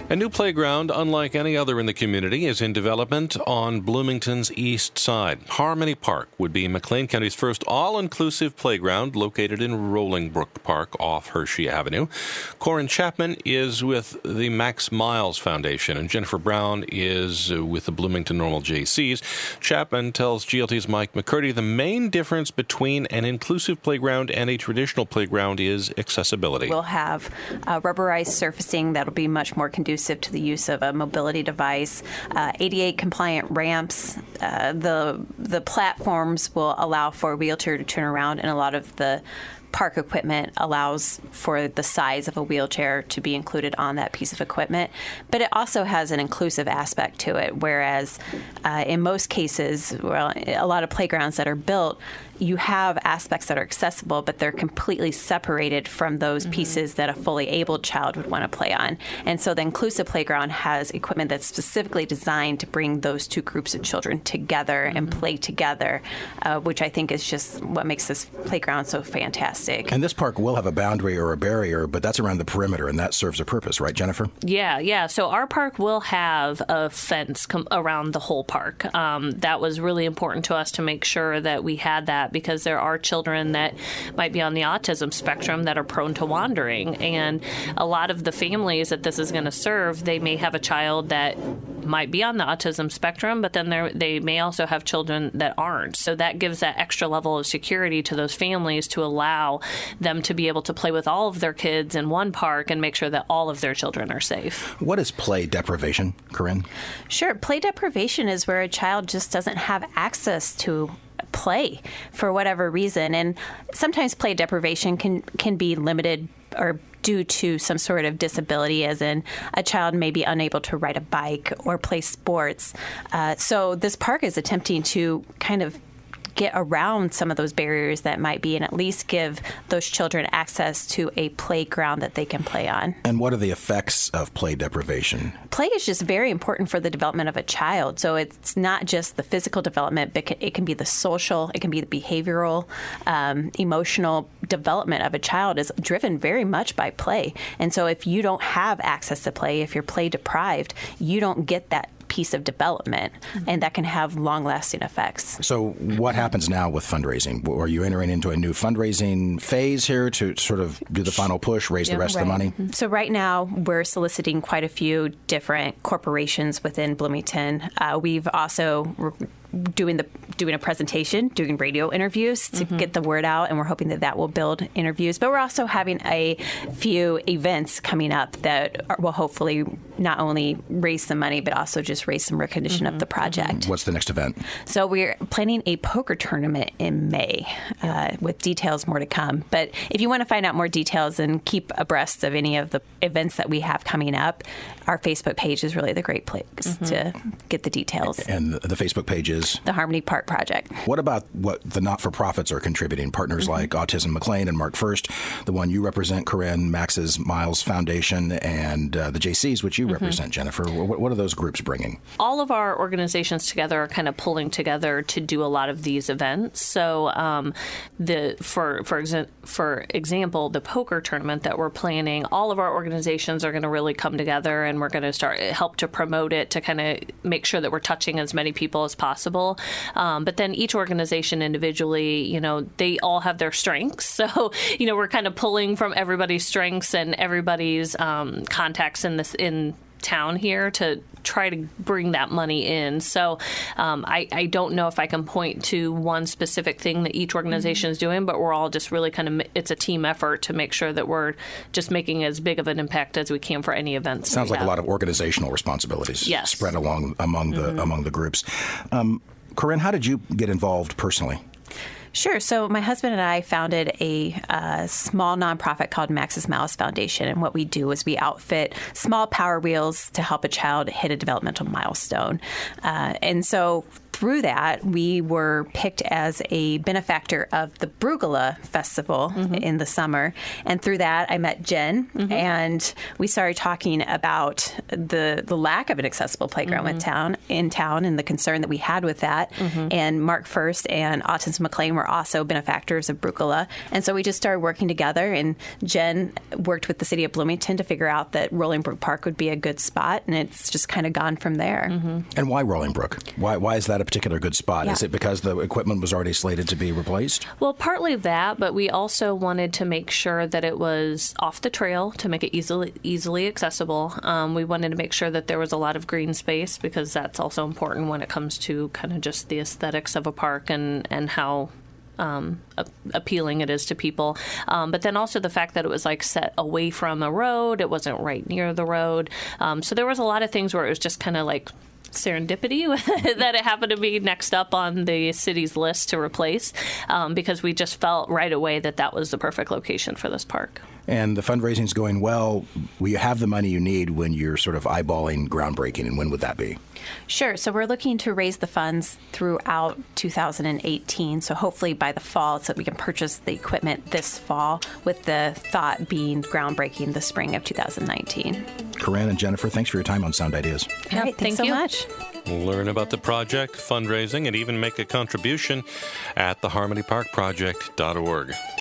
A new playground, unlike any other in the community, is in development on Bloomington's east side. Harmony Park would be McLean County's first all-inclusive playground located in Rolling Brook Park off Hershey Avenue. Corin Chapman is with the Max Miles Foundation, and Jennifer Brown is with the Bloomington Normal JCs. Chapman tells GLT's Mike McCurdy the main difference between an inclusive playground and a traditional playground is accessibility. We'll have rubberized surfacing that'll be much more conducive to the use of a mobility device, ADA compliant ramps. The platforms will allow for a wheelchair to turn around, and a lot of the park equipment allows for the size of a wheelchair to be included on that piece of equipment. But it also has an inclusive aspect to it, whereas in most cases, well, a lot of playgrounds that are built, you have aspects that are accessible, but they're completely separated from those pieces that a fully abled child would want to play on. And so the inclusive playground has equipment that's specifically designed to bring those two groups of children together and play together, which I think is just what makes this playground so fantastic. And this park will have a boundary or a barrier, but that's around the perimeter, and that serves a purpose, right, Jennifer? Yeah. So our park will have a fence around the whole park. That was really important to us to make sure that we had that, because there are children that might be on the autism spectrum that are prone to wandering. And a lot of the families that this is going to serve, they may have a child that might be on the autism spectrum, but then they may also have children that aren't. So that gives that extra level of security to those families to allow them to be able to play with all of their kids in one park and make sure that all of their children are safe. What is play deprivation, Corinne? Sure. Play deprivation is where a child just doesn't have access to play for whatever reason. And sometimes play deprivation can be limited or due to some sort of disability, as in a child may be unable to ride a bike or play sports. So this park is attempting to kind of get around some of those barriers that might be, and at least give those children access to a playground that they can play on. And what are the effects of play deprivation? Play is just very important for the development of a child. So it's not just the physical development, but it can be the social, it can be the behavioral, emotional development of a child is driven very much by play. And so if you don't have access to play, if you're play deprived, you don't get that piece of development, and that can have long-lasting effects. So what happens now with fundraising? Are you entering into a new fundraising phase here to sort of do the final push, raise the rest of the money? So right now, we're soliciting quite a few different corporations within Bloomington. We've also doing a presentation, doing radio interviews to get the word out, and we're hoping that will build interviews. But we're also having a few events coming up that will hopefully not only raise some money, but also just raise some recognition of the project. What's the next event? So we're planning a poker tournament in May, with details more to come. But if you want to find out more details and keep abreast of any of the events that we have coming up, our Facebook page is really the great place to get the details. And the Facebook page is? The Harmony Park Project. What about what the not-for-profits are contributing? Partners like Autism McLean and Mark First, the one you represent, Corinne, Max's Miles Foundation, and the JCs, which you represent, Jennifer. What are those groups bringing? All of our organizations together are kind of pulling together to do a lot of these events. So for example, the poker tournament that we're planning, all of our organizations are going to really come together, and we're going to help to promote it to kind of make sure that we're touching as many people as possible. But then each organization individually, they all have their strengths. So, we're kind of pulling from everybody's strengths and everybody's contacts in town here to try to bring that money in. So I don't know if I can point to one specific thing that each organization is doing, but we're all just really it's a team effort to make sure that we're just making as big of an impact as we can for any events. Sounds like a lot of organizational responsibilities spread among the groups. Corinne, how did you get involved personally? Sure. So my husband and I founded a small nonprofit called Max's Miles Foundation. And what we do is we outfit small Power Wheels to help a child hit a developmental milestone. And so through that, we were picked as a benefactor of the Brugala Festival in the summer. And through that, I met Jen, and we started talking about the lack of an accessible playground in town and the concern that we had with that. And Mark First and Autism McLean were also benefactors of Brugala. And so we just started working together, and Jen worked with the city of Bloomington to figure out that Rolling Brook Park would be a good spot, and it's just kind of gone from there. And why Rolling Brook? Why is that a particular good spot? Yeah. Is it because the equipment was already slated to be replaced? Well, partly that, but we also wanted to make sure that it was off the trail to make it easily accessible. We wanted to make sure that there was a lot of green space, because that's also important when it comes to kind of just the aesthetics of a park and how appealing it is to people. But then also the fact that it was like set away from a road. It wasn't right near the road. So there was a lot of things where it was just kind of like serendipity that it happened to be next up on the city's list to replace, because we just felt right away that that was the perfect location for this park. And the fundraising's going well. Will you have the money you need when you're sort of eyeballing groundbreaking, and when would that be? Sure. So we're looking to raise the funds throughout 2018. So hopefully by the fall, so that we can purchase the equipment this fall, with the thought being groundbreaking the spring of 2019. Corinne and Jennifer, thanks for your time on Sound Ideas. All right. Thanks so much. Learn about the project, fundraising, and even make a contribution at theharmonyparkproject.org.